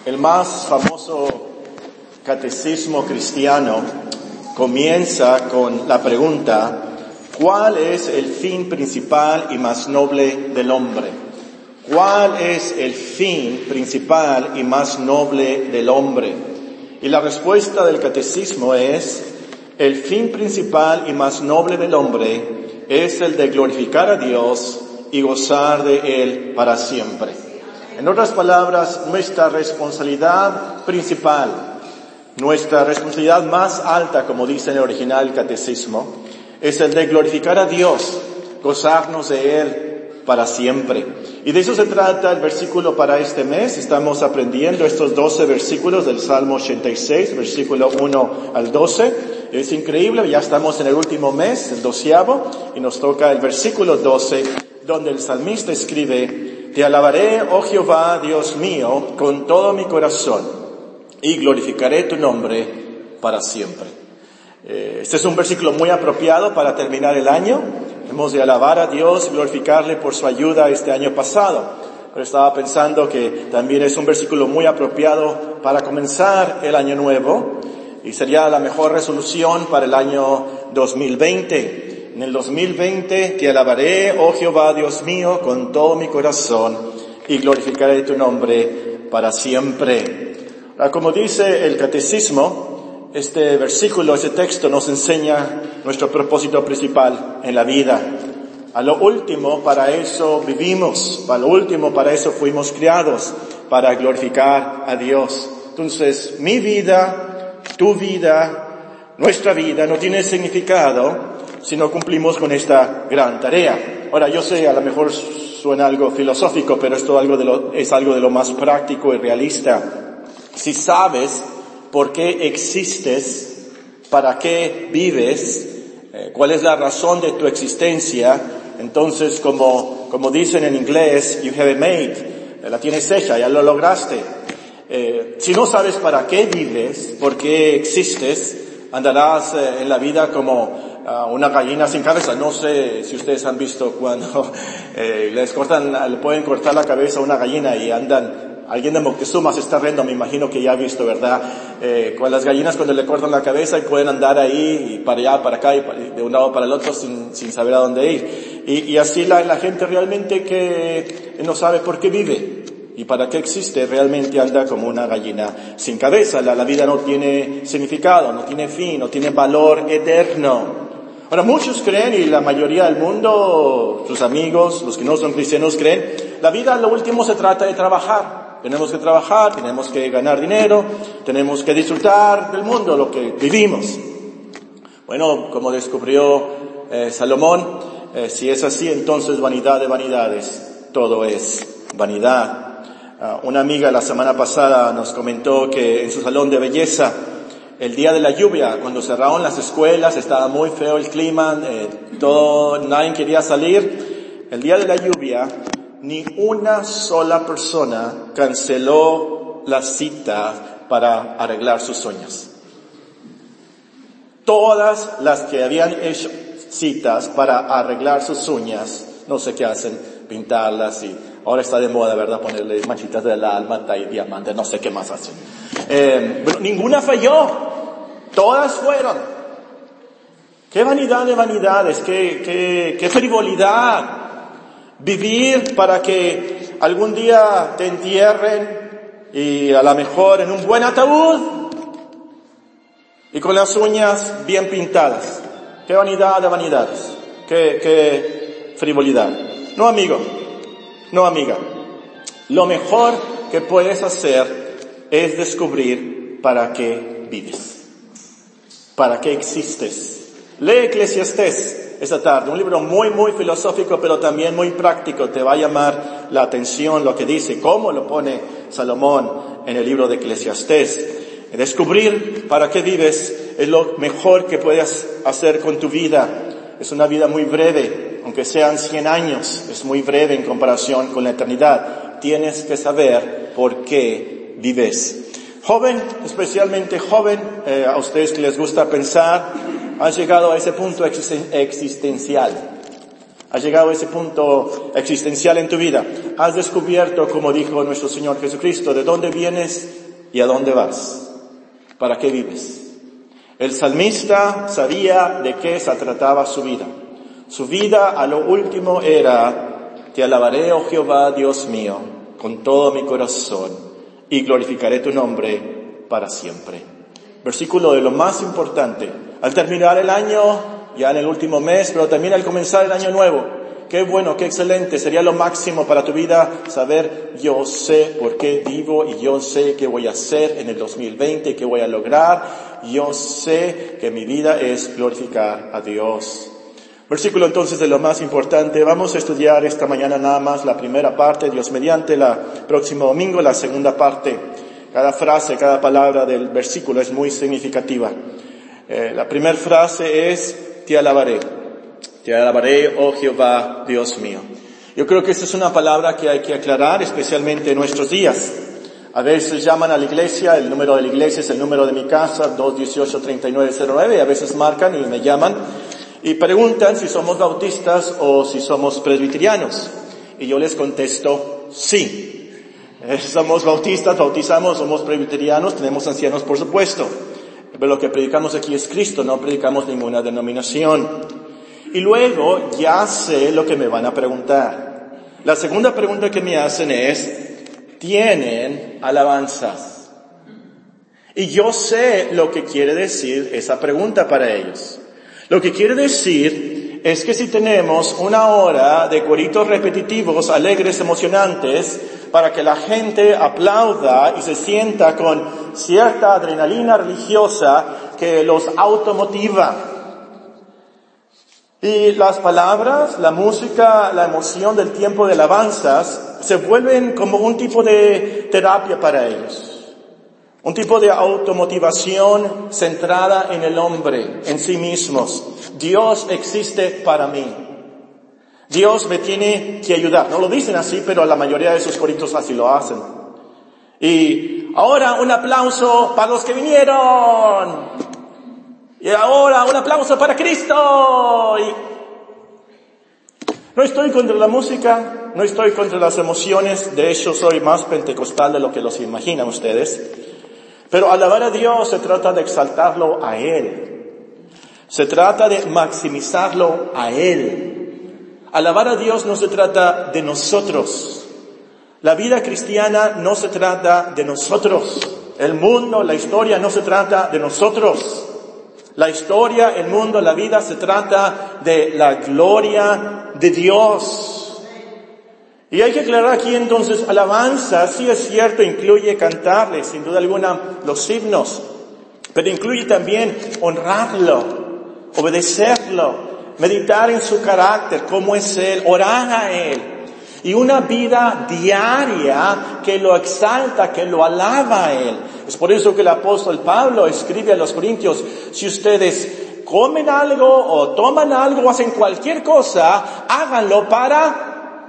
El más famoso catecismo cristiano comienza con la pregunta: ¿cuál es el fin principal y más noble del hombre? ¿Cuál es el fin principal y más noble del hombre? Y la respuesta del catecismo es: el fin principal y más noble del hombre es el de glorificar a Dios y gozar de Él para siempre. En otras palabras, nuestra responsabilidad principal, nuestra responsabilidad más alta, como dice en el original el catecismo, es el de glorificar a Dios, gozarnos de Él para siempre. Y de eso se trata el versículo para este mes. Estamos aprendiendo estos 12 versículos del Salmo 86, versículo 1 al 12. Es increíble, ya estamos en el último mes, el 12º, y nos toca el versículo 12, donde el salmista escribe: Te alabaré, oh Jehová, Dios mío, con todo mi corazón, y glorificaré tu nombre para siempre. Este es un versículo muy apropiado para terminar el año. Hemos de alabar a Dios y glorificarle por su ayuda este año pasado. Pero estaba pensando que también es un versículo muy apropiado para comenzar el año nuevo, y sería la mejor resolución para el año 2020. En el 2020, te alabaré, oh Jehová, Dios mío, con todo mi corazón, y glorificaré tu nombre para siempre. Ahora, como dice el catecismo, este versículo, ese texto nos enseña nuestro propósito principal en la vida. A lo último, para eso vivimos. A lo último, para eso fuimos criados, para glorificar a Dios. Entonces, mi vida, tu vida, nuestra vida no tiene significado si no cumplimos con esta gran tarea. Ahora, yo sé, a lo mejor suena algo filosófico, pero esto es algo de lo más práctico y realista. Si sabes por qué existes, para qué vives, cuál es la razón de tu existencia, entonces, como dicen en inglés, you have it made, la tienes hecha, ya lo lograste. Si no sabes para qué vives, por qué existes, andarás en la vida como una gallina sin cabeza. No sé si ustedes han visto cuando le pueden cortar la cabeza a una gallina y andan. Alguien de Moctezuma se está riendo, me imagino que ya ha visto, ¿verdad? Con las gallinas cuando le cortan la cabeza y pueden andar ahí y para allá, para acá y de un lado para el otro sin saber a dónde ir. Y así la gente realmente que no sabe por qué vive y para qué existe, realmente anda como una gallina sin cabeza. La vida no tiene significado, no tiene fin, no tiene valor eterno. Ahora, muchos creen, y la mayoría del mundo, sus amigos, los que no son cristianos, creen, la vida lo último se trata de trabajar. Tenemos que trabajar, tenemos que ganar dinero, tenemos que disfrutar del mundo, lo que vivimos. Bueno, como descubrió Salomón, si es así, entonces vanidad de vanidades, todo es vanidad. Una amiga la semana pasada nos comentó que en su salón de belleza, el día de la lluvia, cuando cerraron las escuelas, estaba muy feo el clima, nadie quería salir. El día de la lluvia, ni una sola persona canceló la cita para arreglar sus uñas. Todas las que habían hecho citas para arreglar sus uñas, no sé qué hacen, pintarlas, y ahora está de moda, ¿verdad? Ponerle manchitas del alma, diamantes, no sé qué más hacen. Pero ninguna falló. Todas fueron. Qué vanidad de vanidades, qué frivolidad. Vivir para que algún día te entierren y a lo mejor en un buen ataúd y con las uñas bien pintadas. Qué vanidad de vanidades. Qué frivolidad. No, amigo. No, amiga. Lo mejor que puedes hacer es descubrir para qué vives. ¿Para qué existes? Lee Eclesiastés esta tarde, un libro muy, muy filosófico, pero también muy práctico. Te va a llamar la atención lo que dice, cómo lo pone Salomón en el libro de Eclesiastés. Descubrir para qué vives es lo mejor que puedes hacer con tu vida. Es una vida muy breve, aunque sean 100 años, es muy breve en comparación con la eternidad. Tienes que saber por qué vives. Joven, especialmente joven, a ustedes que les gusta pensar, has llegado a ese punto existencial. Has llegado a ese punto existencial en tu vida. has descubierto, como dijo nuestro Señor Jesucristo, de dónde vienes y a dónde vas. ¿Para qué vives? El salmista sabía de qué se trataba su vida. Su vida a lo último era: te alabaré, oh Jehová, Dios mío, con todo mi corazón, y glorificaré tu nombre para siempre. Versículo de lo más importante. Al terminar el año, ya en el último mes, pero también al comenzar el año nuevo. Qué bueno, qué excelente. Sería lo máximo para tu vida saber: yo sé por qué vivo y yo sé qué voy a hacer en el 2020, qué voy a lograr. Yo sé que mi vida es glorificar a Dios. Versículo entonces de lo más importante. Vamos a estudiar esta mañana nada más la primera parte, Dios mediante, próximo domingo la segunda parte. Cada frase, cada palabra del versículo es muy significativa. La primera frase es: te alabaré. Te alabaré, oh Jehová, Dios mío. Yo creo que esta es una palabra que hay que aclarar, especialmente en nuestros días. A veces llaman a la iglesia, el número de la iglesia es el número de mi casa, 218-3909, y a veces marcan y me llaman y preguntan si somos bautistas o si somos presbiterianos. Y yo les contesto: sí. Somos bautistas, bautizamos, somos presbiterianos, tenemos ancianos por supuesto. Pero lo que predicamos aquí es Cristo, no predicamos ninguna denominación. Y luego ya sé lo que me van a preguntar. La segunda pregunta que me hacen es: ¿tienen alabanzas? Y yo sé lo que quiere decir esa pregunta para ellos. Lo que quiere decir es que si tenemos una hora de coritos repetitivos, alegres, emocionantes, para que la gente aplauda y se sienta con cierta adrenalina religiosa que los automotiva. Y las palabras, la música, la emoción del tiempo de alabanzas se vuelven como un tipo de terapia para ellos. Un tipo de automotivación centrada en el hombre, en sí mismos. Dios existe para mí. Dios me tiene que ayudar. No lo dicen así, pero la mayoría de sus coritos así lo hacen. Y ahora un aplauso para los que vinieron. Y ahora un aplauso para Cristo. No estoy contra la música, no estoy contra las emociones. De hecho, soy más pentecostal de lo que los imaginan ustedes. Pero alabar a Dios se trata de exaltarlo a Él. Se trata de maximizarlo a Él. Alabar a Dios no se trata de nosotros. La vida cristiana no se trata de nosotros. El mundo, la historia no se trata de nosotros. La historia, el mundo, la vida se trata de la gloria de Dios. Y hay que aclarar aquí entonces, alabanza, sí es cierto, incluye cantarle, sin duda alguna, los himnos, pero incluye también honrarlo, obedecerlo, meditar en su carácter, cómo es Él, orar a Él, y una vida diaria que lo exalta, que lo alaba a Él. Es por eso que el apóstol Pablo escribe a los Corintios: si ustedes comen algo o toman algo o hacen cualquier cosa, háganlo para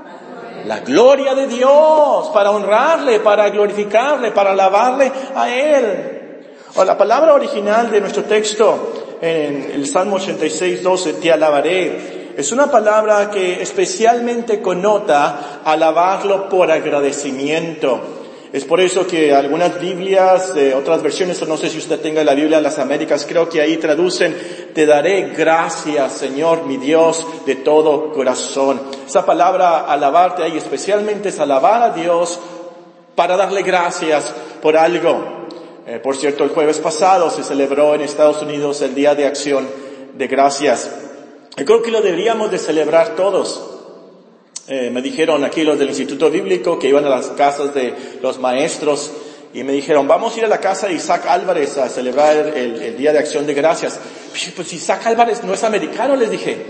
la gloria de Dios, para honrarle, para glorificarle, para alabarle a Él. O la palabra original de nuestro texto en el Salmo 86:12, te alabaré, es una palabra que especialmente connota alabarlo por agradecimiento. Es por eso que algunas Biblias, otras versiones, o no sé si usted tenga la Biblia de las Américas, creo que ahí traducen: te daré gracias, Señor, mi Dios, de todo corazón. Esa palabra alabarte ahí especialmente es alabar a Dios para darle gracias por algo. Por cierto, el jueves pasado se celebró en Estados Unidos el Día de Acción de Gracias. Yo creo que lo deberíamos de celebrar todos. Me dijeron aquí los del Instituto Bíblico que iban a las casas de los maestros y me dijeron: vamos a ir a la casa de Isaac Álvarez a celebrar el Día de Acción de Gracias. Pues Isaac Álvarez no es americano, les dije.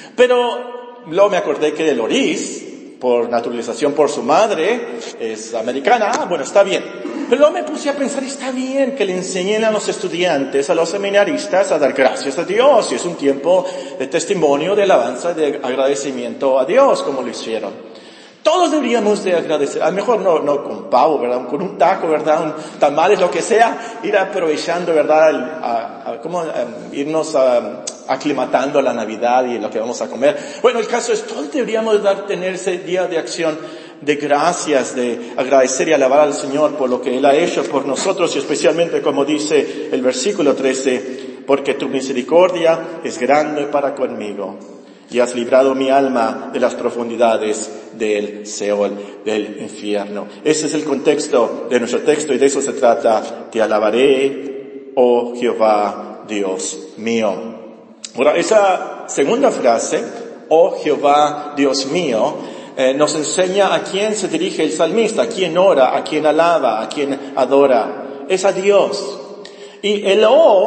Pero luego me acordé que de Loris, por naturalización por su madre, es americana. Bueno, está bien. Pero luego me puse a pensar: está bien que le enseñen a los estudiantes, a los seminaristas, a dar gracias a Dios. Y es un tiempo de testimonio, de alabanza, de agradecimiento a Dios, como lo hicieron. Todos deberíamos de agradecer, a lo mejor no con pavo, ¿verdad? Con un taco, ¿verdad? Un tamales, lo que sea, ir aprovechando, ¿verdad? Irnos aclimatando a la Navidad y lo que vamos a comer. Bueno, el caso es, todos deberíamos tener ese día de acción de gracias, de agradecer y alabar al Señor por lo que Él ha hecho por nosotros, y especialmente como dice el versículo 13, porque tu misericordia es grande para conmigo y has librado mi alma de las profundidades del Seol, del infierno. Ese es el contexto de nuestro texto y de eso se trata. Te alabaré, oh Jehová, Dios mío. Ahora, esa segunda frase, oh Jehová, Dios mío, nos enseña a quién se dirige el salmista, a quién ora, a quién alaba, a quién adora. Es a Dios. Y el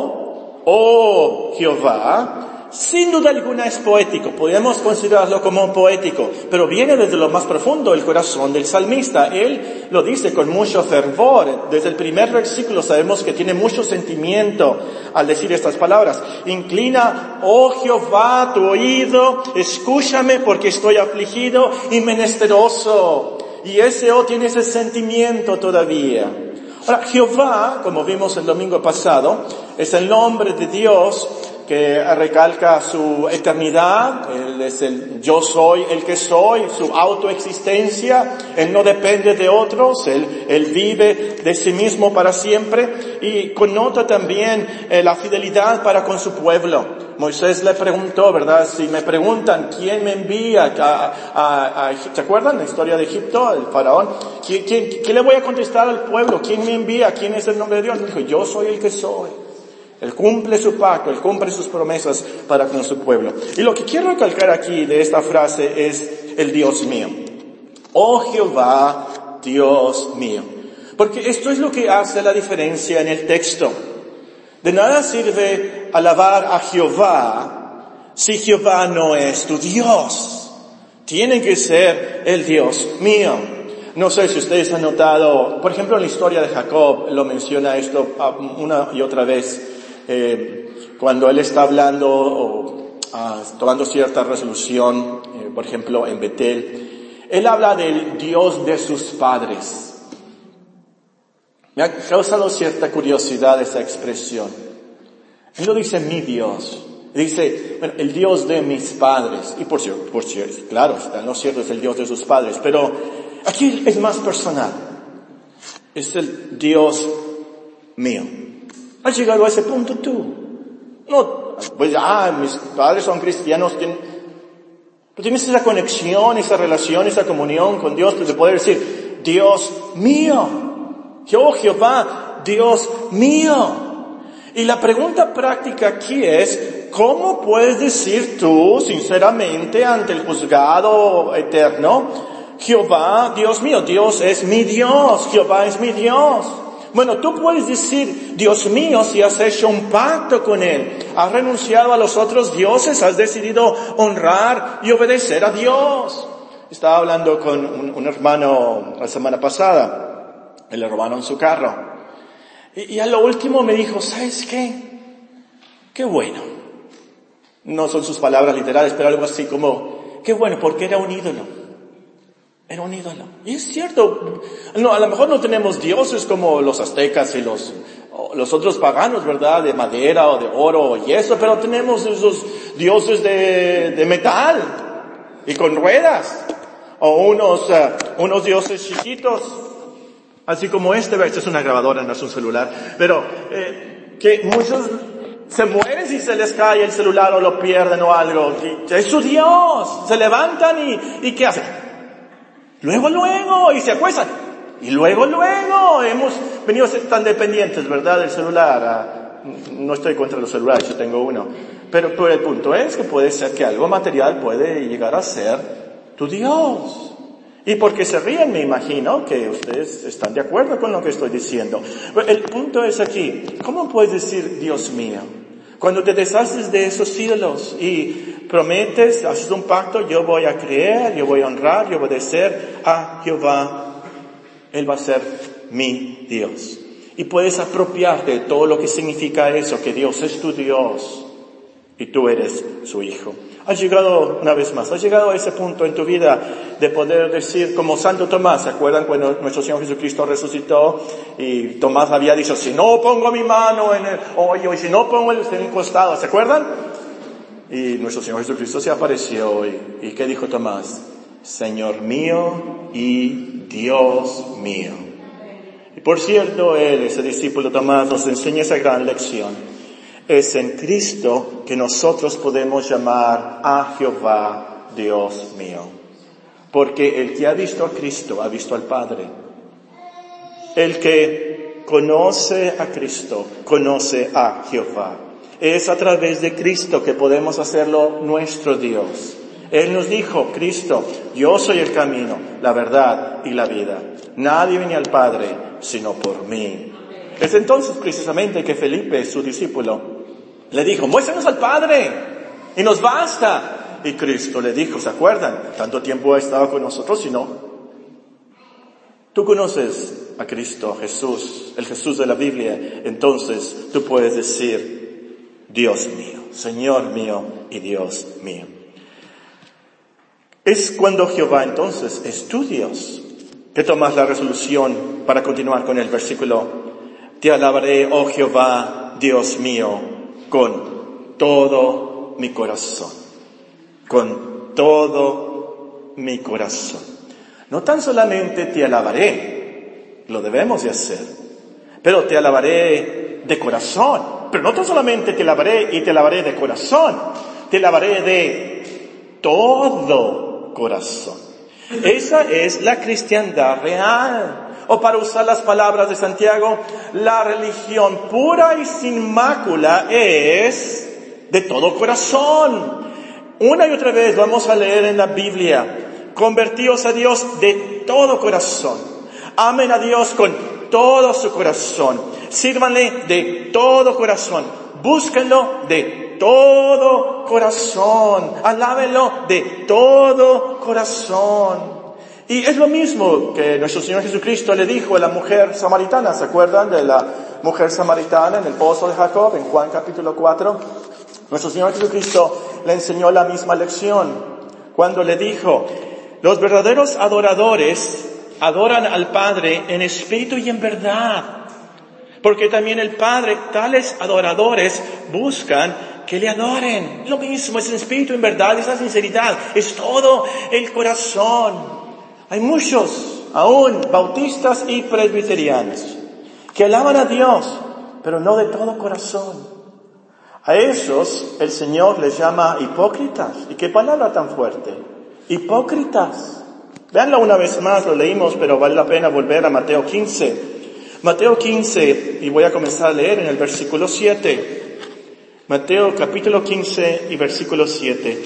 oh Jehová, sin duda alguna es poético, podemos considerarlo como poético, pero viene desde lo más profundo del corazón del salmista. Él lo dice con mucho fervor. Desde el primer versículo sabemos que tiene mucho sentimiento al decir estas palabras. Inclina, oh Jehová, tu oído, escúchame porque estoy afligido y menesteroso. Y ese tiene ese sentimiento todavía. Ahora, Jehová, como vimos el domingo pasado, es el nombre de Dios que recalca su eternidad. Él es el yo soy el que soy, su autoexistencia. Él no depende de otros, él vive de sí mismo para siempre, y connota también la fidelidad para con su pueblo. Moisés le preguntó, ¿verdad? Si me preguntan quién me envía ¿se acuerdan la historia de Egipto, el faraón? ¿Qué le voy a contestar al pueblo? ¿Quién me envía? ¿Quién es el nombre de Dios? Me dijo, yo soy el que soy. Él cumple su pacto, Él cumple sus promesas para con su pueblo. Y lo que quiero recalcar aquí de esta frase es el Dios mío. Oh Jehová, Dios mío. Porque esto es lo que hace la diferencia en el texto. De nada sirve alabar a Jehová si Jehová no es tu Dios. Tiene que ser el Dios mío. No sé si ustedes han notado, por ejemplo, en la historia de Jacob, lo menciona esto una y otra vez. Cuando él está hablando o tomando cierta resolución, por ejemplo en Betel, él habla del Dios de sus padres. Me ha causado cierta curiosidad esa expresión. Él no dice mi Dios, dice el Dios de mis padres. Y por cierto, claro, está en lo cierto, es el Dios de sus padres, pero aquí es más personal. Es el Dios mío. ¿Has llegado a ese punto tú? No, pues mis padres son cristianos, pero tienes esa conexión, esa relación, esa comunión con Dios de poder decir, Dios mío, Jehová, Dios mío. Y la pregunta práctica aquí es, ¿cómo puedes decir tú, sinceramente, ante el juzgado eterno, Jehová, Dios mío, Dios es mi Dios, Jehová es mi Dios? Bueno, tú puedes decir, Dios mío, si has hecho un pacto con Él, has renunciado a los otros dioses, has decidido honrar y obedecer a Dios. Estaba hablando con un hermano la semana pasada, le robaron su carro. Y a lo último me dijo, ¿sabes qué? Qué bueno. No son sus palabras literales, pero algo así como, qué bueno, porque era un ídolo. Era un ídolo. Y es cierto, no, a lo mejor no tenemos dioses como los aztecas y los otros paganos, ¿verdad? De madera o de oro y eso, pero tenemos esos dioses de metal y con ruedas. O unos dioses chiquitos, así como este es una grabadora, no es un celular, pero que muchos se mueren si se les cae el celular o lo pierden o algo. Es su Dios. Se levantan y ¿qué hacen? Luego, y se acuestan. Y luego, hemos venido a ser tan dependientes, ¿verdad?, del celular. No estoy contra los celulares, yo tengo uno. Pero el punto es que puede ser que algo material puede llegar a ser tu Dios. Y porque se ríen, me imagino que ustedes están de acuerdo con lo que estoy diciendo. Pero el punto es aquí, ¿cómo puedes decir Dios mío? Cuando te deshaces de esos ídolos y prometes, haces un pacto, yo voy a creer, yo voy a honrar, yo voy a obedecer a Jehová, Él va a ser mi Dios. Y puedes apropiarte de todo lo que significa eso, que Dios es tu Dios y tú eres su hijo. Has llegado, una vez más, has llegado a ese punto en tu vida de poder decir, como Santo Tomás, ¿se acuerdan cuando nuestro Señor Jesucristo resucitó? Y Tomás había dicho, si no pongo mi mano en el hoyo y si no pongo en un costado, ¿se acuerdan? Y nuestro Señor Jesucristo se apareció y ¿qué dijo Tomás? Señor mío y Dios mío. Y por cierto, ese discípulo Tomás nos enseña esa gran lección. Es en Cristo que nosotros podemos llamar a Jehová Dios mío. Porque el que ha visto a Cristo ha visto al Padre. El que conoce a Cristo conoce a Jehová. Es a través de Cristo que podemos hacerlo nuestro Dios. Él nos dijo, Cristo, yo soy el camino, la verdad y la vida. Nadie viene al Padre sino por mí. Es entonces precisamente que Felipe, su discípulo, le dijo, muéstranos al Padre y nos basta. Y Cristo le dijo, ¿se acuerdan? Tanto tiempo ha estado con nosotros y no. Tú conoces a Cristo, Jesús, el Jesús de la Biblia, entonces tú puedes decir, Dios mío, Señor mío y Dios mío. Es cuando Jehová entonces es tu Dios que tomas la resolución para continuar con el versículo. Te alabaré, oh Jehová, Dios mío, con todo mi corazón. Con todo mi corazón. No tan solamente te alabaré, lo debemos de hacer, pero te alabaré de corazón. Pero no tan solamente te alabaré y te alabaré de corazón, te alabaré de todo corazón. Esa es la cristiandad real. O para usar las palabras de Santiago, la religión pura y sin mácula es de todo corazón. Una y otra vez vamos a leer en la Biblia, convertíos a Dios de todo corazón. Amen a Dios con todo su corazón. Sírvanle de todo corazón. Búsquenlo de todo corazón. Alábenlo de todo corazón. Y es lo mismo que nuestro Señor Jesucristo le dijo a la mujer samaritana. ¿Se acuerdan de la mujer samaritana en el pozo de Jacob, en Juan capítulo 4? Nuestro Señor Jesucristo le enseñó la misma lección cuando le dijo, los verdaderos adoradores adoran al Padre en espíritu y en verdad. Porque también el Padre, tales adoradores, buscan que le adoren. Lo mismo, es en espíritu y en verdad, es la sinceridad, es todo el corazón. Hay muchos, aún bautistas y presbiterianos, que alaban a Dios, pero no de todo corazón. A esos el Señor les llama hipócritas. ¿Y qué palabra tan fuerte? Hipócritas. Veanlo una vez más, lo leímos, pero vale la pena volver a Mateo 15. Mateo 15, y voy a comenzar a leer en el versículo 7. Mateo capítulo 15 y versículo 7.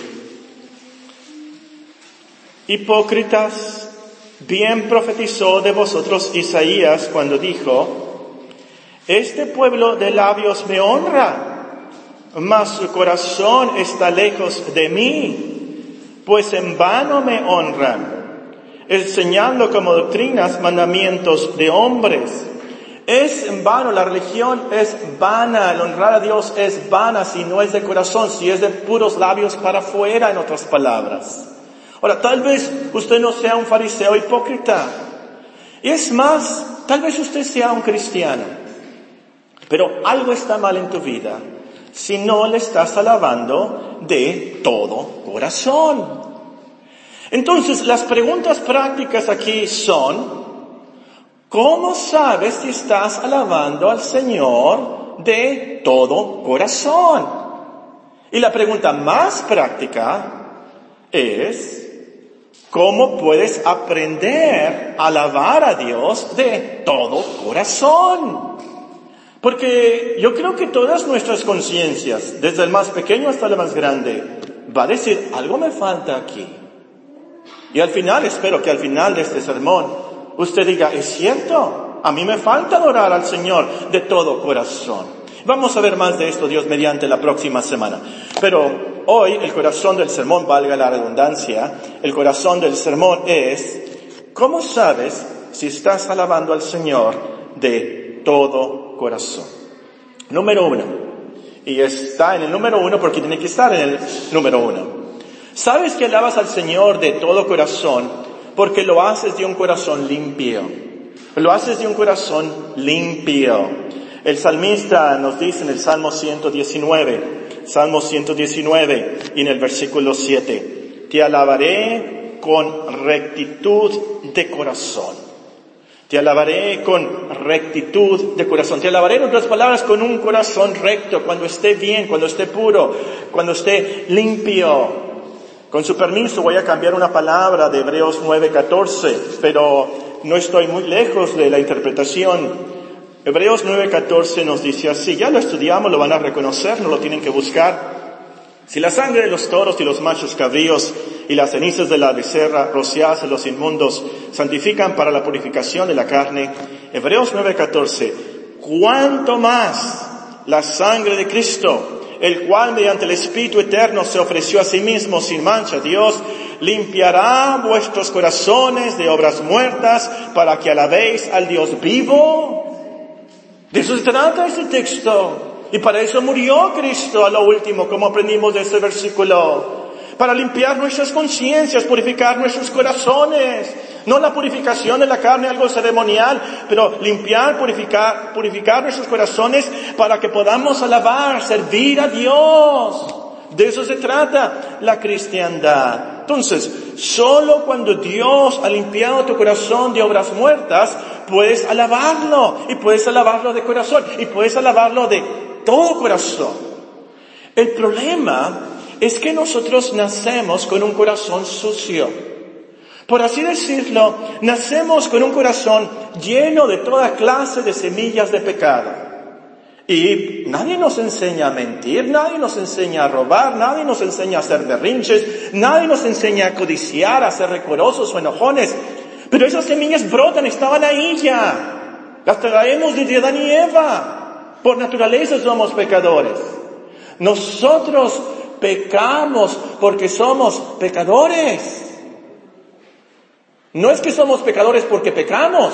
Hipócritas, bien profetizó de vosotros Isaías cuando dijo, este pueblo de labios me honra, mas su corazón está lejos de mí, pues en vano me honran, enseñando como doctrinas mandamientos de hombres. Es en vano, la religión es vana, el honrar a Dios es vana si no es de corazón, si es de puros labios para afuera, en otras palabras. Ahora, tal vez usted no sea un fariseo hipócrita. Y es más, tal vez usted sea un cristiano. Pero algo está mal en tu vida si no le estás alabando de todo corazón. Entonces, las preguntas prácticas aquí son, ¿cómo sabes si estás alabando al Señor de todo corazón? Y la pregunta más práctica es, ¿cómo puedes aprender a alabar a Dios de todo corazón? Porque yo creo que todas nuestras conciencias, desde el más pequeño hasta el más grande, va a decir, algo me falta aquí. Y al final, espero que al final de este sermón, usted diga, es cierto, a mí me falta adorar al Señor de todo corazón. Vamos a ver más de esto, Dios mediante, la próxima semana. Pero hoy el corazón del sermón, valga la redundancia, el corazón del sermón es, ¿cómo sabes si estás alabando al Señor de todo corazón? Número 1. Y está en el número 1 porque tiene que estar en el número 1. ¿Sabes que alabas al Señor de todo corazón? Porque lo haces de un corazón limpio. Lo haces de un corazón limpio. El salmista nos dice en el Salmo 119, y en el versículo 7, te alabaré con rectitud de corazón. Te alabaré con rectitud de corazón. Te alabaré, en otras palabras, con un corazón recto, cuando esté bien, cuando esté puro, cuando esté limpio. Con su permiso voy a cambiar una palabra de Hebreos 9:14, pero no estoy muy lejos de la interpretación. Hebreos 9:14 nos dice así, ya lo estudiamos, lo van a reconocer, no lo tienen que buscar. Si la sangre de los toros y los machos cabríos y las cenizas de la becerra rociadas en los inmundos santifican para la purificación de la carne, Hebreos 9:14, ¿cuánto más la sangre de Cristo, el cual mediante el Espíritu Eterno se ofreció a sí mismo sin mancha a Dios, limpiará vuestros corazones de obras muertas para que alabéis al Dios vivo? De eso se trata este texto. Y para eso murió Cristo a lo último, como aprendimos de este versículo. Para limpiar nuestras conciencias, purificar nuestros corazones. No la purificación de la carne, algo ceremonial, pero limpiar, purificar nuestros corazones para que podamos alabar, servir a Dios. De eso se trata la cristiandad. Entonces, solo cuando Dios ha limpiado tu corazón de obras muertas, puedes alabarlo. Y puedes alabarlo de corazón. Y puedes alabarlo de todo corazón. El problema es que nosotros nacemos con un corazón sucio. Por así decirlo, nacemos con un corazón lleno de toda clase de semillas de pecado. Y nadie nos enseña a mentir, nadie nos enseña a robar, nadie nos enseña a hacer berrinches, nadie nos enseña a codiciar, a ser recorosos o enojones. Pero esas semillas brotan, estaban ahí ya. Las traemos desde Adán y Eva. Por naturaleza somos pecadores. Nosotros pecamos porque somos pecadores. No es que somos pecadores porque pecamos.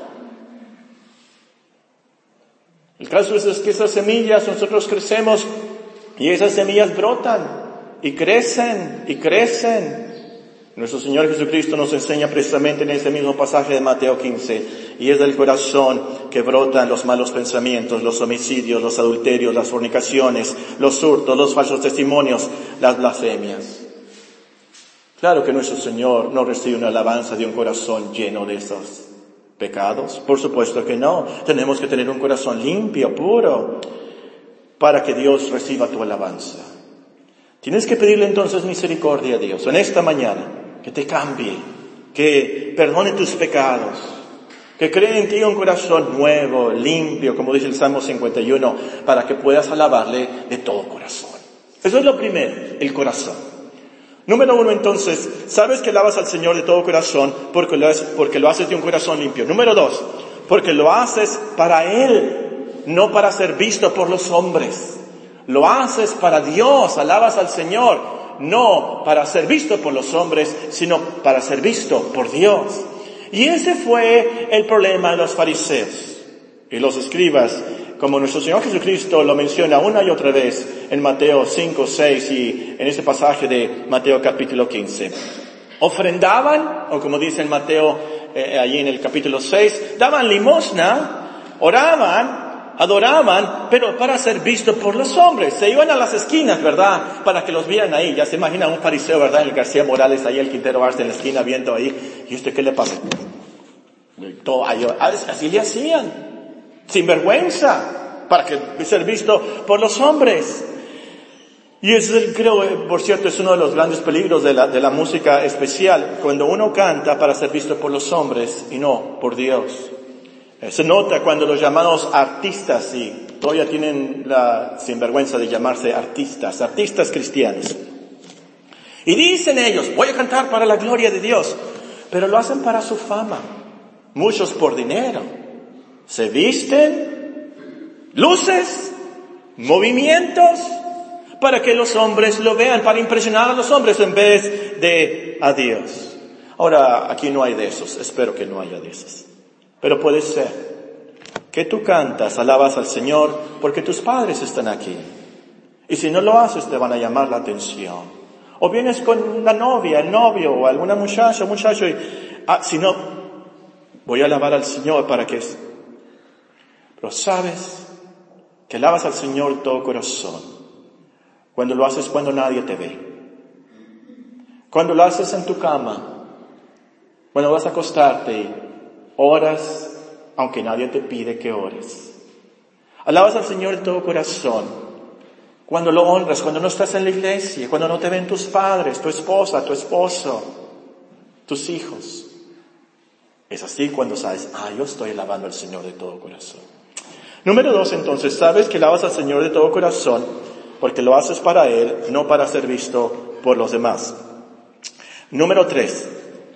El caso es que esas semillas, nosotros crecemos y esas semillas brotan y crecen y crecen. Nuestro Señor Jesucristo nos enseña precisamente en ese mismo pasaje de Mateo 15, y es del corazón que brotan los malos pensamientos, los homicidios, los adulterios, las fornicaciones, los hurtos, los falsos testimonios, las blasfemias. Claro que nuestro Señor no recibe una alabanza de un corazón lleno de esos pecados. Por supuesto que no. Tenemos que tener un corazón limpio, puro, para que Dios reciba tu alabanza. Tienes que pedirle entonces misericordia a Dios en esta mañana, que te cambie, que perdone tus pecados, que cree en ti un corazón nuevo, limpio, como dice el Salmo 51, para que puedas alabarle de todo corazón. Eso es lo primero, el corazón. Número 1, entonces, sabes que alabas al Señor de todo corazón porque lo haces de un corazón limpio. Número 2, porque lo haces para Él, no para ser visto por los hombres. Lo haces para Dios, alabas al Señor, no para ser visto por los hombres, sino para ser visto por Dios. Y ese fue el problema de los fariseos y los escribas, como nuestro Señor Jesucristo lo menciona una y otra vez en Mateo 5, 6 y en este pasaje de Mateo capítulo 15. Ofrendaban, o como dice en Mateo, allí en el capítulo 6, daban limosna, oraban, adoraban, pero para ser vistos por los hombres. Se iban a las esquinas, ¿verdad? Para que los vieran ahí. Ya se imagina un fariseo, ¿verdad? El García Morales, ahí el Quintero Arce en la esquina viendo ahí. ¿Y usted qué le pasa? Así le hacían. Sin vergüenza. Para que ser visto por los hombres. Y eso creo, por cierto, es uno de los grandes peligros de la música especial. Cuando uno canta para ser visto por los hombres y no por Dios. Se nota cuando los llamados artistas, y todavía tienen la sinvergüenza de llamarse artistas cristianos. Y dicen ellos, voy a cantar para la gloria de Dios, pero lo hacen para su fama. Muchos por dinero. Se visten, luces, movimientos, para que los hombres lo vean, para impresionar a los hombres en vez de a Dios. Ahora, aquí no hay de esos, espero que no haya de esos. Pero puede ser que tú cantas, alabas al Señor porque tus padres están aquí. Y si no lo haces te van a llamar la atención. O vienes con la novia, el novio o alguna muchacha o muchacho y, si no, voy a alabar al Señor para que... Pero sabes que alabas al Señor de todo corazón. Cuando lo haces cuando nadie te ve. Cuando lo haces en tu cama. Cuando vas a acostarte, oras aunque nadie te pide que ores. Alabas al Señor de todo corazón. Cuando lo honras, cuando no estás en la iglesia, cuando no te ven tus padres, tu esposa, tu esposo, tus hijos. Es así cuando sabes, yo estoy alabando al Señor de todo corazón. Número 2, entonces, sabes que alabas al Señor de todo corazón porque lo haces para Él, no para ser visto por los demás. Número 3,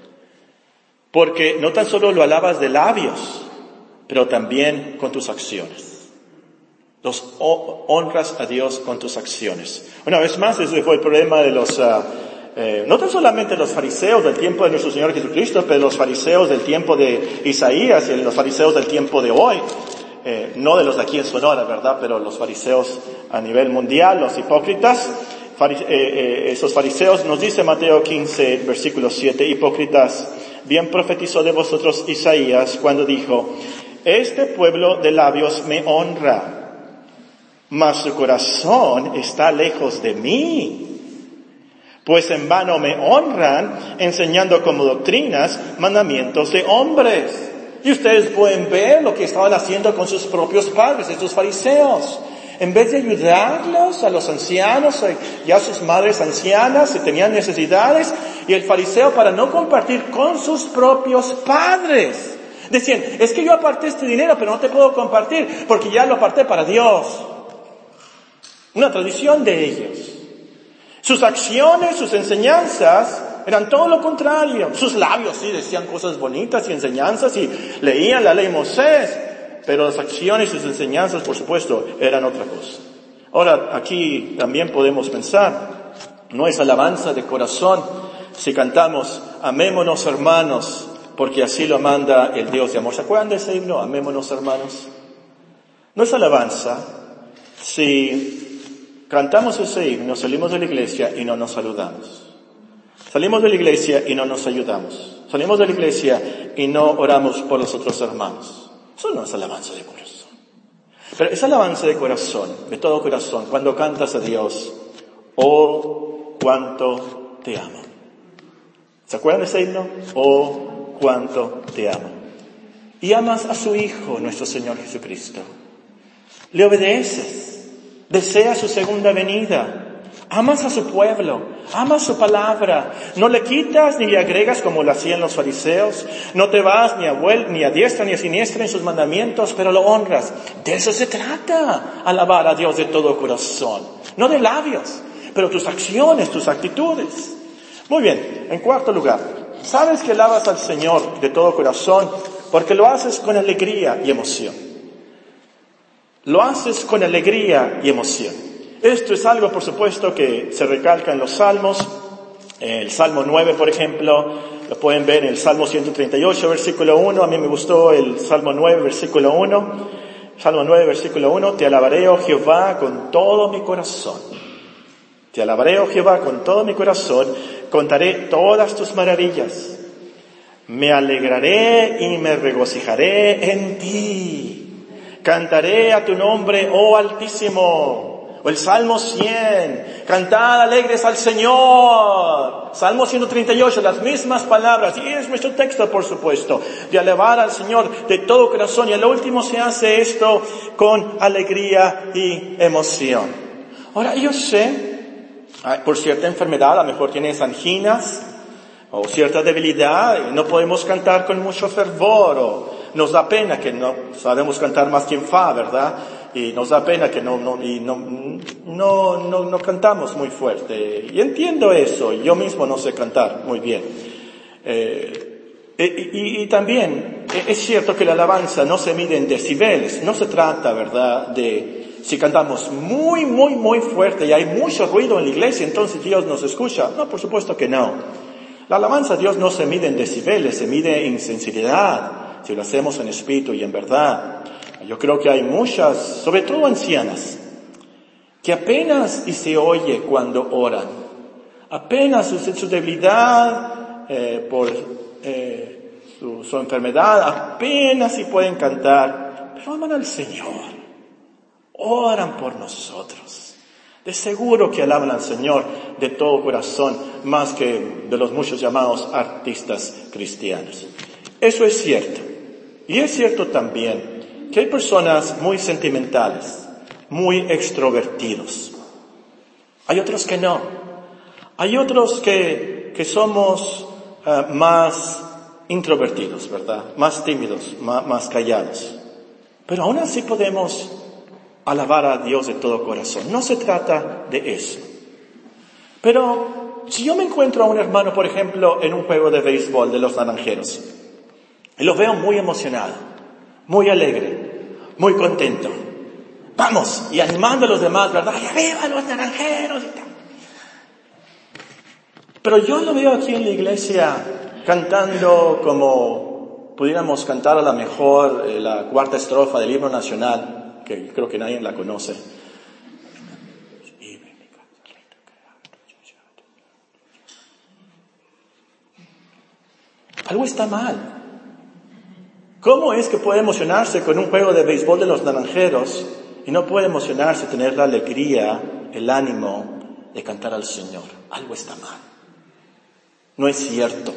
porque no tan solo lo alabas de labios, pero también con tus acciones. Los honras a Dios con tus acciones. Una vez más, ese fue el problema de los, no tan solamente los fariseos del tiempo de nuestro Señor Jesucristo, pero los fariseos del tiempo de Isaías y los fariseos del tiempo de hoy. No de los de aquí en Sonora, ¿verdad? Pero los fariseos a nivel mundial, los hipócritas. Esos fariseos, nos dice Mateo 15, versículo 7, hipócritas, bien profetizó de vosotros Isaías cuando dijo, este pueblo de labios me honra, mas su corazón está lejos de mí. Pues en vano me honran, enseñando como doctrinas mandamientos de hombres. Y ustedes pueden ver lo que estaban haciendo con sus propios padres, estos fariseos. En vez de ayudarlos a los ancianos y a sus madres ancianas, si tenían necesidades, y el fariseo para no compartir con sus propios padres. Decían, es que yo aparté este dinero, pero no te puedo compartir, porque ya lo aparté para Dios. Una tradición de ellos. Sus acciones, sus enseñanzas eran todo lo contrario. Sus labios sí decían cosas bonitas y enseñanzas y leían la ley de Moisés, pero las acciones y sus enseñanzas, por supuesto, eran otra cosa. Ahora, aquí también podemos pensar, no es alabanza de corazón si cantamos, amémonos hermanos, porque así lo manda el Dios de amor. ¿Se acuerdan de ese himno? Amémonos hermanos. No es alabanza si cantamos ese himno, salimos de la iglesia y no nos saludamos. Salimos de la iglesia y no nos ayudamos. Salimos de la iglesia y no oramos por los otros hermanos. Eso no es alabanza de corazón. Pero es alabanza de corazón, de todo corazón, cuando cantas a Dios, oh, cuánto te amo. ¿Se acuerdan de ese himno? Oh, cuánto te amo. Y amas a su Hijo, nuestro Señor Jesucristo. Le obedeces. Deseas su segunda venida. Amas a su pueblo, amas su palabra, no le quitas ni le agregas como lo hacían los fariseos, no te vas ni a diestra ni a siniestra en sus mandamientos, pero lo honras. De eso se trata, alabar a Dios de todo corazón, no de labios, pero tus acciones, tus actitudes. Muy bien, en cuarto lugar, sabes que alabas al Señor de todo corazón porque lo haces con alegría y emoción. Lo haces con alegría y emoción. Esto es algo, por supuesto, que se recalca en los salmos. El Salmo 9, por ejemplo, lo pueden ver en el Salmo 138, versículo 1. A mí me gustó el Salmo 9, versículo 1. Salmo 9, versículo 1. Te alabaré, oh Jehová, con todo mi corazón. Te alabaré, oh Jehová, con todo mi corazón. Contaré todas tus maravillas. Me alegraré y me regocijaré en ti. Cantaré a tu nombre, oh Altísimo. O el Salmo 100, cantad alegres al Señor. Salmo 138, las mismas palabras. Y es nuestro texto, por supuesto, de alabar al Señor de todo corazón. Y al último se hace esto con alegría y emoción. Ahora, yo sé, por cierta enfermedad, a lo mejor tienes anginas o cierta debilidad y no podemos cantar con mucho fervor o nos da pena que no sabemos cantar más que en fa, ¿verdad? Y nos da pena que no cantamos muy fuerte. Y entiendo eso, yo mismo no sé cantar muy bien. Y también es cierto que la alabanza no se mide en decibeles, no se trata, ¿verdad?, de si cantamos muy, muy, muy fuerte y hay mucho ruido en la iglesia, entonces Dios nos escucha. No, por supuesto que no. La alabanza a Dios no se mide en decibeles, se mide en sinceridad, si lo hacemos en espíritu y en verdad. Yo creo que hay muchas, sobre todo ancianas, que apenas y se oye cuando oran. Apenas su debilidad por su enfermedad, apenas si pueden cantar, pero aman al Señor. Oran por nosotros. De seguro que alaban al Señor de todo corazón, más que de los muchos llamados artistas cristianos. Eso es cierto. Y es cierto también que hay personas muy sentimentales, muy extrovertidos. Hay otros que no. Hay otros que somos más introvertidos, ¿verdad? Más tímidos, más callados. Pero aún así podemos alabar a Dios de todo corazón. No se trata de eso. Pero si yo me encuentro a un hermano, por ejemplo, en un juego de béisbol de los Naranjeros, y lo veo muy emocionado, muy alegre, muy contento. Vamos, y animando a los demás, ¿verdad? ¡Y arriba los Naranjeros! Y tal. Pero yo lo veo aquí en la iglesia cantando como pudiéramos cantar a lo mejor la cuarta estrofa del himno nacional, que creo que nadie la conoce. Algo está mal. ¿Cómo es que puede emocionarse con un juego de béisbol de los Naranjeros y no puede emocionarse, tener la alegría, el ánimo de cantar al Señor? Algo está mal. No es cierto.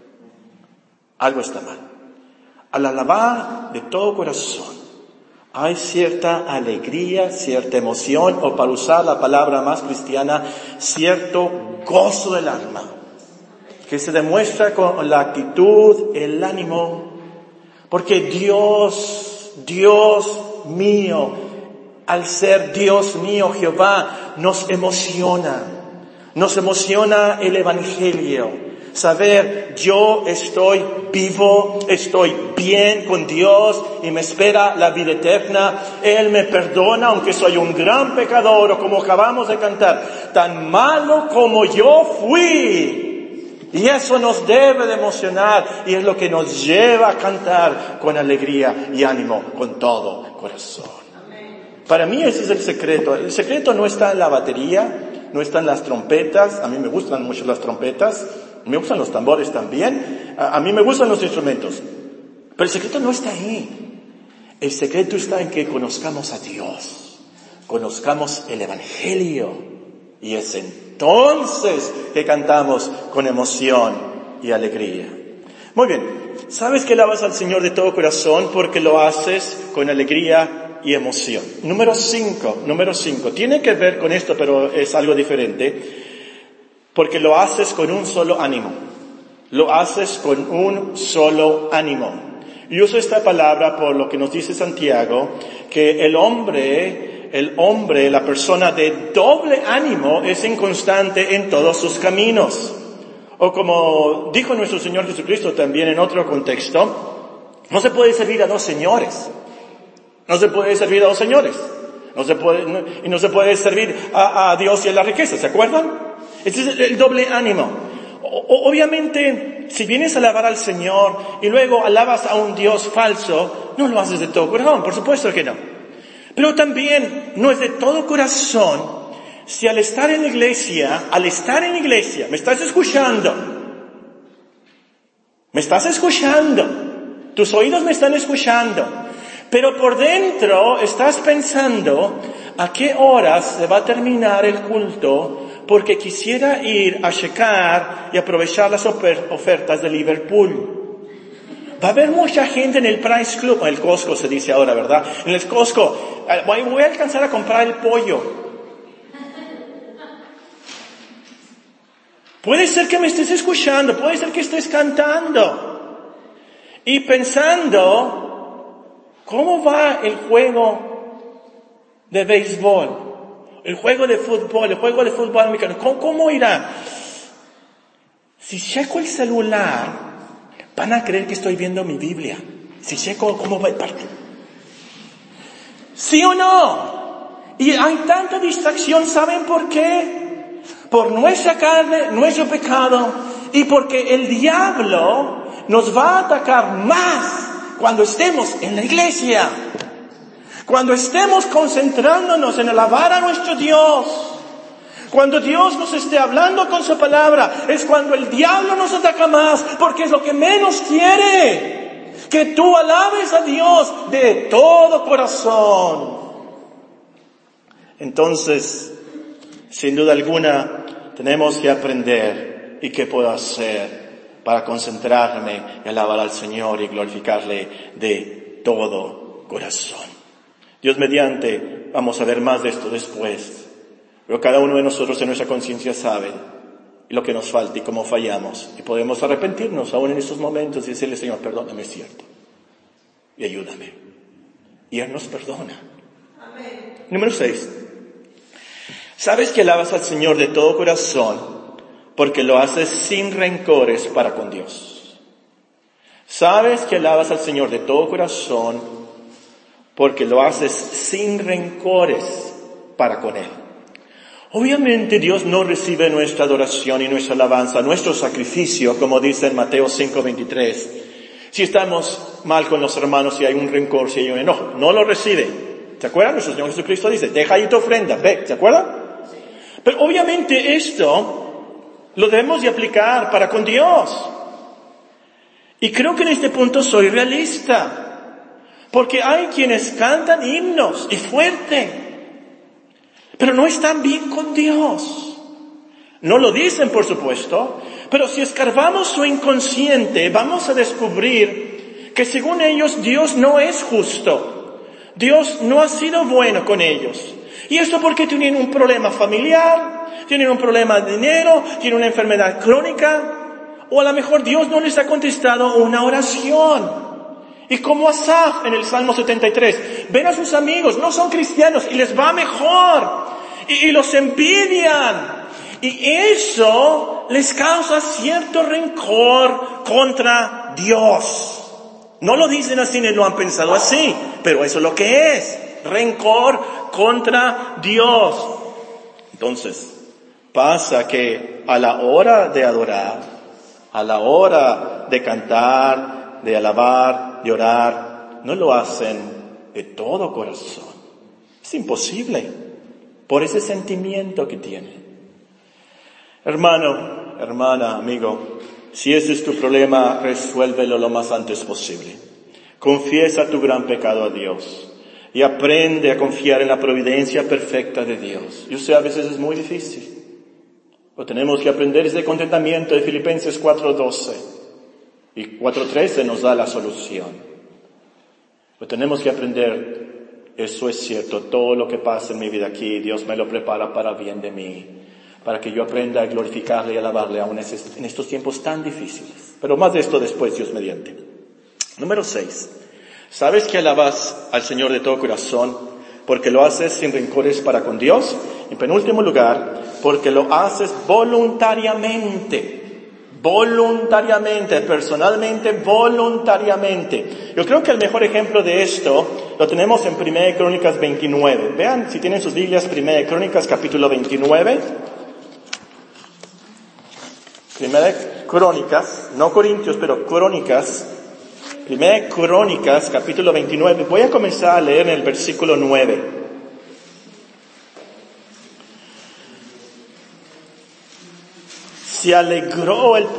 Algo está mal. Al alabar de todo corazón, hay cierta alegría, cierta emoción, o para usar la palabra más cristiana, cierto gozo del alma, que se demuestra con la actitud, el ánimo, porque Dios mío, al ser Dios mío, Jehová, nos emociona el Evangelio. Saber, yo estoy vivo, estoy bien con Dios y me espera la vida eterna. Él me perdona aunque soy un gran pecador, o como acabamos de cantar, tan malo como yo fui. Y eso nos debe de emocionar y es lo que nos lleva a cantar con alegría y ánimo, con todo corazón. Para mí ese es el secreto. El secreto no está en la batería, no está en las trompetas. A mí me gustan mucho las trompetas. Me gustan los tambores también. A mí me gustan los instrumentos. Pero el secreto no está ahí. El secreto está en que conozcamos a Dios. Conozcamos el Evangelio. Y es entonces que cantamos con emoción y alegría. Muy bien. ¿Sabes que alabas al Señor de todo corazón? Porque lo haces con alegría y emoción. Número 5. Tiene que ver con esto, pero es algo diferente. Porque lo haces con un solo ánimo. Lo haces con un solo ánimo. Y uso esta palabra por lo que nos dice Santiago, que el hombre, la persona de doble ánimo es inconstante en todos sus caminos. O como dijo nuestro Señor Jesucristo también en otro contexto, no se puede servir a dos señores. No se puede servir a dos señores. No se puede servir a Dios y a la riqueza, ¿se acuerdan? Ese es el doble ánimo. Obviamente, si vienes a alabar al Señor y luego alabas a un Dios falso, no lo haces de todo corazón, por supuesto que no. Pero también no es de todo corazón si al estar en la iglesia, ¿me estás escuchando? ¿Me estás escuchando? Tus oídos me están escuchando. Pero por dentro estás pensando a qué horas se va a terminar el culto, porque quisiera ir a checar y aprovechar las ofertas de Liverpool. Va a haber mucha gente en el Price Club, el Costco se dice ahora, ¿verdad? En el Costco, voy a alcanzar a comprar el pollo. Puede ser que me estés escuchando, puede ser que estés cantando y pensando, ¿cómo va el juego de béisbol? El juego de fútbol americano, ¿cómo irá? Si checo el celular, van a creer que estoy viendo mi Biblia. Si checo cómo va el partido. ¿Sí o no? Y hay tanta distracción, ¿saben por qué? Por nuestra carne, nuestro pecado, y porque el diablo nos va a atacar más cuando estemos en la iglesia. Cuando estemos concentrándonos en alabar a nuestro Dios, cuando Dios nos esté hablando con su palabra, es cuando el diablo nos ataca más, porque es lo que menos quiere, que tú alabes a Dios de todo corazón. Entonces, Sin duda alguna, tenemos que aprender y qué puedo hacer para concentrarme y alabar al Señor y glorificarle de todo corazón. Dios mediante, vamos a ver más de esto después. Pero cada uno de nosotros en nuestra conciencia sabe lo que nos falta y cómo fallamos. Y podemos arrepentirnos aún en esos momentos y decirle, Señor, perdóname, es cierto. Y ayúdame. Y Él nos perdona. Amén. Número 6. ¿Sabes que alabas al Señor de todo corazón porque lo haces sin rencores para con Dios? ¿Sabes que alabas al Señor de todo corazón porque lo haces sin rencores para con Él? Obviamente Dios no recibe nuestra adoración y nuestra alabanza, nuestro sacrificio, como dice en Mateo 5:23. Si estamos mal con los hermanos, si hay un rencor, si hay un enojo, no lo recibe. ¿Se acuerdan? Nuestro Señor Jesucristo dice, deja ahí tu ofrenda, ve, ¿se acuerdan? Pero obviamente esto lo debemos de aplicar para con Dios. Y creo que en este punto soy realista. Porque hay quienes cantan himnos y fuerte, pero no están bien con Dios. No lo dicen, por supuesto, pero si escarbamos su inconsciente, vamos a descubrir que según ellos Dios no es justo. Dios no ha sido bueno con ellos. Y esto porque tienen un problema familiar, tienen un problema de dinero, tienen una enfermedad crónica, o a lo mejor Dios no les ha contestado una oración. Y como Asaf en el Salmo 73, ven a sus amigos, no son cristianos, y les va mejor, y los envidian. Y eso les causa cierto rencor contra Dios. No lo dicen así ni lo han pensado así, pero eso es lo que es, rencor contra Dios. Entonces, pasa que a la hora de adorar, a la hora de cantar, de alabar, de orar, no lo hacen de todo corazón. Es imposible por ese sentimiento que tienen. Hermano, hermana, amigo, si ese es tu problema, resuélvelo lo más antes posible. Confiesa tu gran pecado a Dios y aprende a confiar en la providencia perfecta de Dios. Yo sé, a veces es muy difícil. Lo tenemos que aprender ese contentamiento de Filipenses 4:12 y 4:13 nos da la solución. Lo tenemos que aprender, eso es cierto, todo lo que pasa en mi vida aquí, Dios me lo prepara para bien de mí, para que yo aprenda a glorificarle y alabarle aún en estos tiempos tan difíciles. Pero más de esto después, Dios mediante. Número 6. ¿Sabes que alabas al Señor de todo corazón porque lo haces sin rencores para con Dios? En penúltimo lugar, porque lo haces voluntariamente. Voluntariamente, personalmente, voluntariamente. Yo creo que el mejor ejemplo de esto lo tenemos en 1 Crónicas 29. Vean, si tienen sus Biblias, 1 Crónicas capítulo 29. 1 Crónicas, no Corintios, pero Crónicas. 1 Crónicas, capítulo 29. Voy a comenzar a leer en el versículo 9. Se alegró el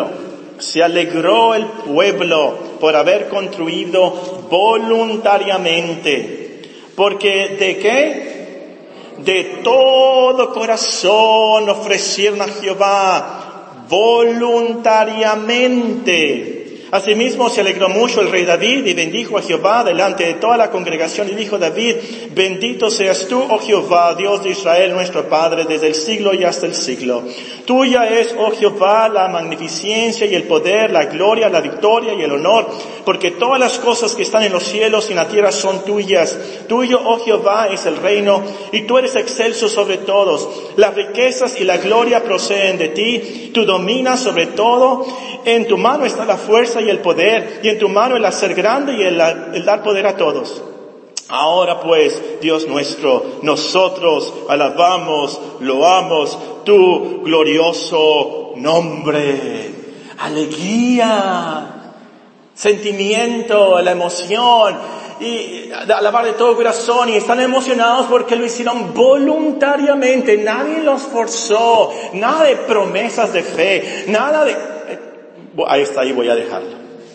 pueblo por haber contribuido voluntariamente. Porque ¿de qué? De todo corazón ofrecieron a Jehová voluntariamente. Asimismo se alegró mucho el rey David y bendijo a Jehová delante de toda la congregación y dijo David, bendito seas tú, oh Jehová, Dios de Israel, nuestro Padre, desde el siglo y hasta el siglo. Tuya es, oh Jehová, la magnificencia y el poder, la gloria, la victoria y el honor, porque todas las cosas que están en los cielos y en la tierra son tuyas. Tuyo, oh Jehová, es el reino y tú eres excelso sobre todos. Las riquezas y la gloria proceden de ti, tú dominas sobre todo. En tu mano está la fuerza y el poder, y en tu mano el hacer grande y el dar poder a todos. Ahora pues, Dios nuestro, nosotros alabamos, loamos tu glorioso nombre. Alegría, sentimiento, la emoción, y alabar de todo corazón, y están emocionados porque lo hicieron voluntariamente, nadie los forzó, nada de promesas de fe, nada de... Ahí voy a dejarlo.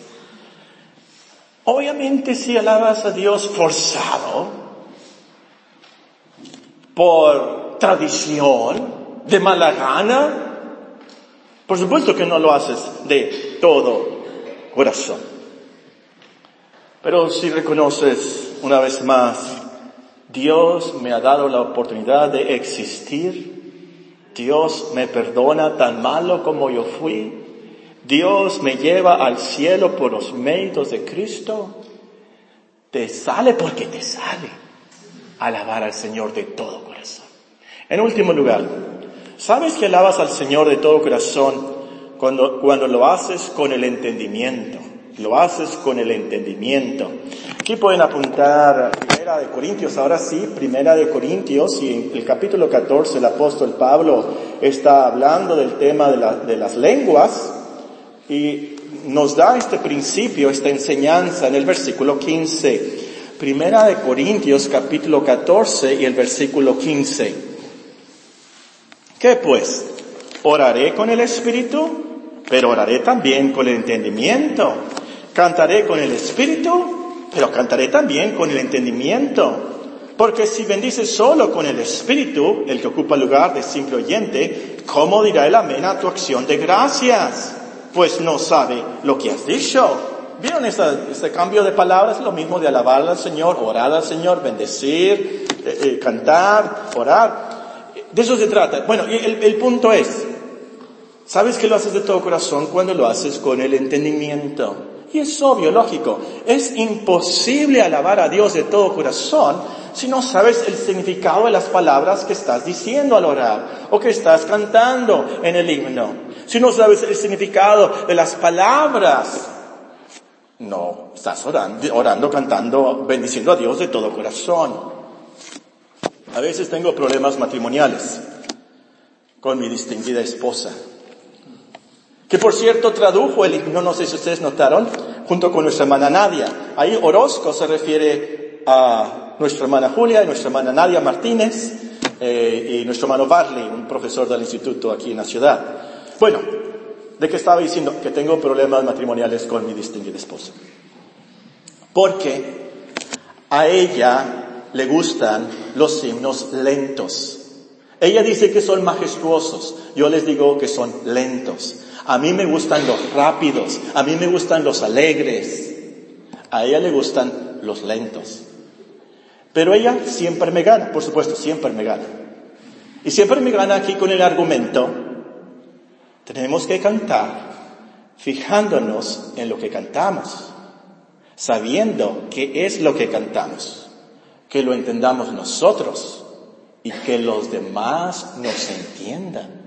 Obviamente si alabas a Dios forzado por tradición, de mala gana. Por supuesto que no lo haces de todo corazón. Pero si reconoces una vez más, Dios me ha dado la oportunidad de existir, Dios me perdona tan malo como yo fui, Dios me lleva al cielo por los méritos de Cristo, te sale porque te sale alabar al Señor de todo corazón. En último lugar, ¿sabes que alabas al Señor de todo corazón cuando lo haces con el entendimiento? Lo haces con el entendimiento. Aquí pueden apuntar Primera de Corintios, ahora sí, Primera de Corintios, y en el capítulo 14 el apóstol Pablo está hablando del tema de las lenguas y nos da este principio, esta enseñanza en el versículo 15. Primera de Corintios, capítulo 14 y el versículo 15. ¿Qué pues? Oraré con el Espíritu, pero oraré también con el entendimiento. Cantaré con el Espíritu, pero cantaré también con el entendimiento. Porque si bendices solo con el Espíritu, el que ocupa el lugar de simple oyente, ¿cómo dirá el amén a tu acción de gracias? Pues no sabe lo que has dicho. ¿Vieron este cambio de palabras? Lo mismo de alabar al Señor, orar al Señor, bendecir, cantar, orar. De eso se trata. Bueno, y el punto es, ¿sabes que lo haces de todo corazón cuando lo haces con el entendimiento? Y es obvio, lógico. Es imposible alabar a Dios de todo corazón si no sabes el significado de las palabras que estás diciendo al orar o que estás cantando en el himno. Si no sabes el significado de las palabras, no estás orando, cantando, bendiciendo a Dios de todo corazón. A veces tengo problemas matrimoniales con mi distinguida esposa, que por cierto tradujo el himno, no sé si ustedes notaron, junto con nuestra hermana Nadia. Ahí Orozco se refiere a nuestra hermana Julia y nuestra hermana Nadia Martínez y nuestro hermano Barley, un profesor del instituto aquí en la ciudad. Bueno, ¿de qué estaba diciendo? Que tengo problemas matrimoniales con mi distinguida esposa. Porque a ella le gustan los himnos lentos. Ella dice que son majestuosos, yo les digo que son lentos. A mí me gustan los rápidos, a mí me gustan los alegres, a ella le gustan los lentos. Pero ella siempre me gana, por supuesto, siempre me gana. Y siempre me gana aquí con el argumento, tenemos que cantar fijándonos en lo que cantamos, sabiendo qué es lo que cantamos, que lo entendamos nosotros y que los demás nos entiendan.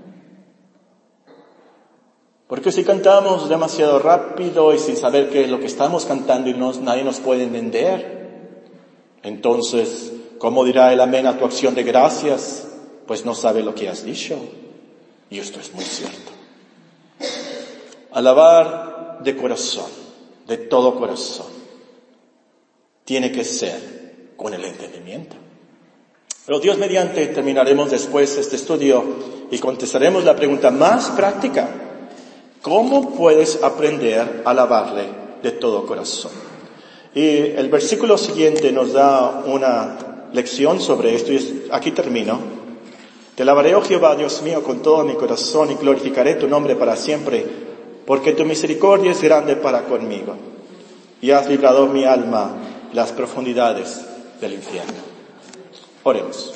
Porque si cantamos demasiado rápido y sin saber qué es lo que estamos cantando y nadie nos puede entender, entonces, ¿cómo dirá el amén a tu acción de gracias? Pues no sabe lo que has dicho. Y esto es muy cierto. Alabar de corazón, de todo corazón, tiene que ser con el entendimiento. Pero Dios mediante terminaremos después este estudio y contestaremos la pregunta más práctica. ¿Cómo puedes aprender a alabarle de todo corazón? Y el versículo siguiente nos da una lección sobre esto y aquí termino. Te alabaré, oh Jehová, Dios mío, con todo mi corazón y glorificaré tu nombre para siempre, porque tu misericordia es grande para conmigo y has librado mi alma de las profundidades del infierno. Oremos.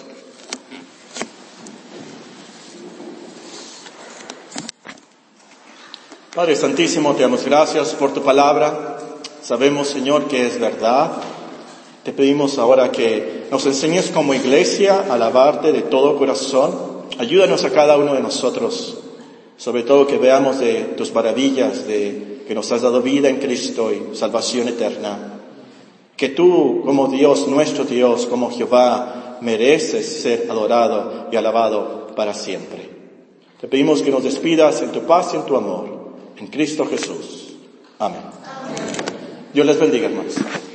Padre Santísimo, te damos gracias por tu palabra. Sabemos, Señor, que es verdad. Te pedimos ahora que nos enseñes como iglesia a alabarte de todo corazón. Ayúdanos a cada uno de nosotros, sobre todo que veamos de tus maravillas, de que nos has dado vida en Cristo y salvación eterna. Que tú, como Dios, nuestro Dios, como Jehová, mereces ser adorado y alabado para siempre. Te pedimos que nos despidas en tu paz y en tu amor. En Cristo Jesús. Amén. Dios les bendiga, hermanos.